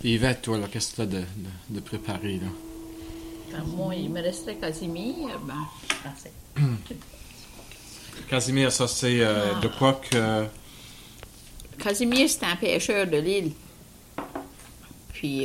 Yvette, toi, là, qu'est-ce que tu as de préparé, là? Moi, il me restait Casimir. Ben, assez. Casimir, ça, c'est de quoi que... Casimir, c'est un pêcheur de l'île. Puis,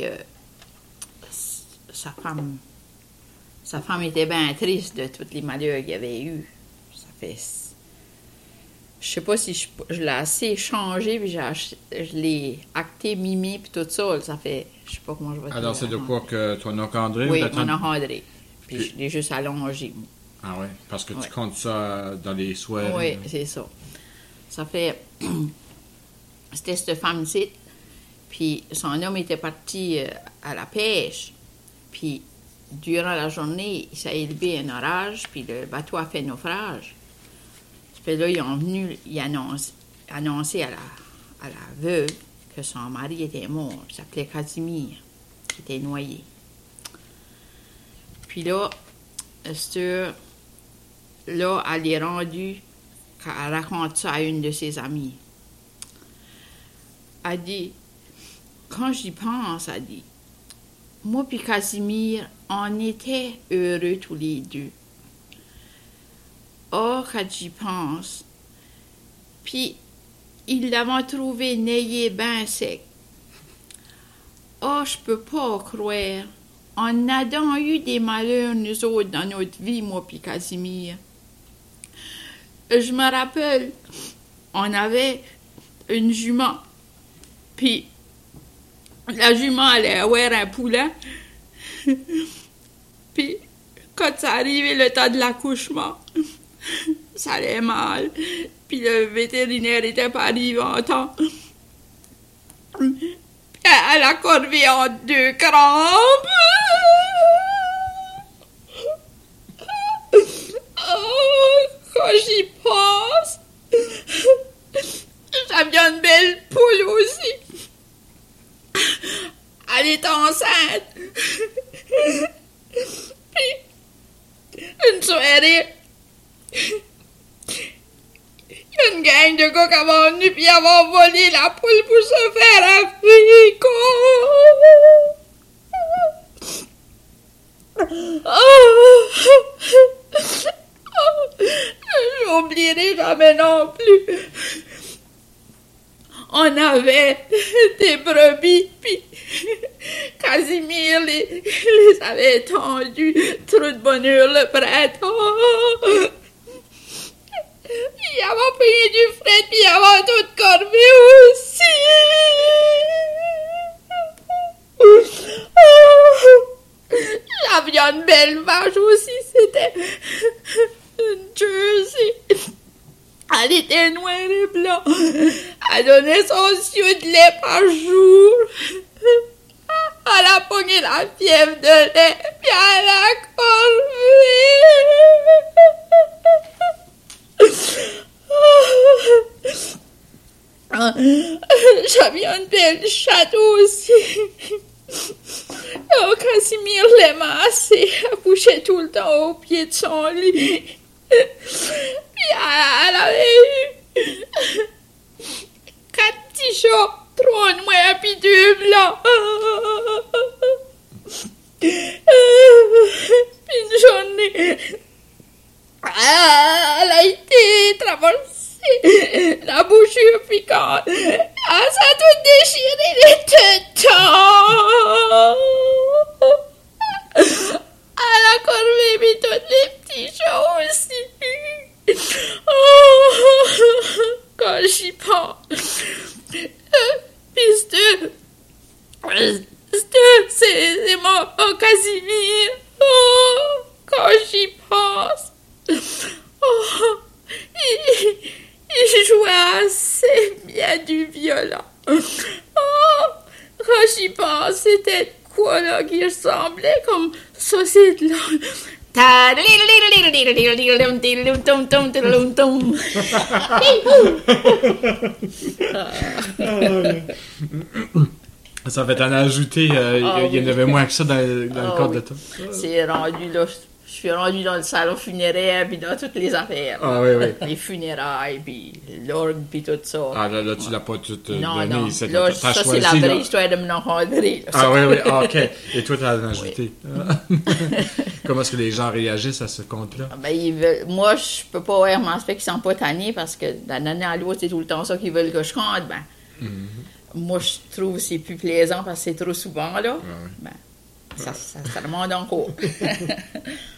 sa femme était bien triste de tous les malheurs qu'il y avait eu. Ça fait... Je sais pas si je l'ai assez changé, puis je l'ai acté, mimé, puis tout ça. Ça fait... Je sais pas comment je vais dire. Alors, c'est de quoi que ton oncle André? Oui, mon oncle André. Puis je l'ai juste allongé. Ah oui, parce que tu comptes ça dans les soirées. Oui, c'est ça. Ça fait... C'était cette femme-ci. Puis son homme était parti à la pêche. Puis durant la journée, il s'est élevé un orage, puis le bateau a fait naufrage. Puis là, ils ont venu annoncer à la veuve que son mari était mort. Il s'appelait Casimir. Il était noyé. Puis là, là, elle est rendue, elle raconte ça à une de ses amies. Elle dit, quand j'y pense, elle dit, moi puis Casimir, on était heureux tous les deux. Oh, quand j'y pense. Puis, ils l'avaient trouvé naillé ben sec. Oh, je peux pas croire. On a donc eu des malheurs, nous autres, dans notre vie, moi puis Casimir. Je me rappelle, on avait une jument. Puis, la jument allait avoir un poulet. Puis, quand ça arrivait le temps de l'accouchement, ça allait mal. Puis le vétérinaire était pas arrivé en temps. Puis elle a corvé en 2 crampes. Oh, quand j'y pense, j'avais une belle poule aussi. Elle est enceinte. Puis, une soirée, il y a une gang de gars qui avaient venu puis avaient volé la poule pour se faire un fricot. J'oublierai jamais non plus. On avait des brebis, puis Casimir les avait tendues, trop de bonheur le printemps. Il avait payé du fret, puis il avait tout corvé aussi. J'avais une belle vache aussi, c'était une Jersey. Elle était noire et blanc. Elle donnait son cieux de lait par jour. Elle a pogné la fièvre de lait, puis elle a corvé. J'avais une belle chatte aussi. Oh, Casimir l'aimait assez. Elle couchait tout le temps au pied de son lit. Puis elle avait eu 4 petits chats, 3 noirs puis 2 blancs. Puis une journée, elle a été traversée la bouchure puis quand elle s'est tout déchiré les tétons. Elle a corvé puis tous les petits chats aussi. Oh, quand j'y pense. Puis c'est mon Casimir. Oh, quand j'y pense. Oh, il jouait assez bien du violon. Oh, quand j'y pense, c'était quoi là qui ressemblait comme ça, c'est de là. Ça fait en ajouter, il y en avait moins que ça dans le cadre de toi. C'est rendu là, Je suis rendue dans le salon funéraire, puis dans toutes les affaires. Ah oui, oui. Les funérailles, puis l'orgue, puis tout ça. Ah, là, tu l'as pas tout donné. Non. Là, Ça, c'est la vraie histoire de mon enfant André. Là, ah oui, oui, ah, OK. Et toi, tu as ajouté. Oui. Comment est-ce que les gens réagissent à ce compte-là? Ben, moi, je peux pas vraiment aspect qu'ils sont pas tannés, parce que d'un année à l'autre, c'est tout le temps ça qu'ils veulent que je compte. Ben, moi, je trouve que c'est plus plaisant, parce que c'est trop souvent, là. Ah, oui. Ben, ça remonte encore.